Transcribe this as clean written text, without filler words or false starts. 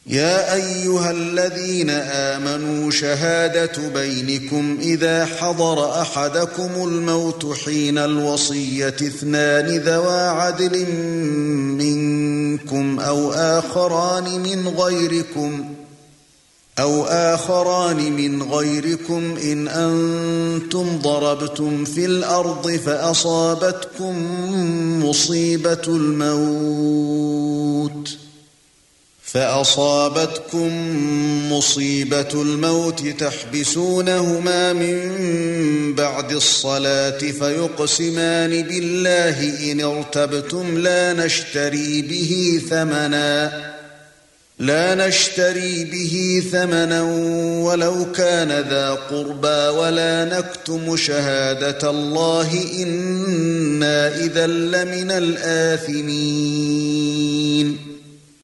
يا أيها الذين آمنوا شهادة بينكم إذا حضر أحدكم الموت حين الوصية 2 ذوى عدل منكم أو آخران من غيركم إن أنتم ضربتم في الأرض فأصابتكم مصيبة الموت تحبسونهما من بعد الصلاة فيقسمان بالله إن ارتبتم لا نشتري به ثمنا ولو كان ذا قربى ولا نكتم شهادة الله إنا إذا لمن الآثمين